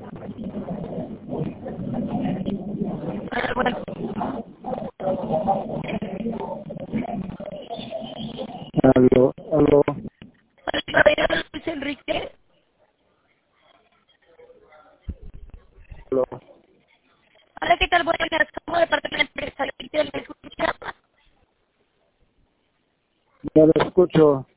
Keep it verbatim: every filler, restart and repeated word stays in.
Ah, bueno. Aló, aló, Hola, Luis Enrique. aló. Hola, ¿qué tal? Buenas, somos de parte de la empresa. ¿Le escucha? Ya lo escucho.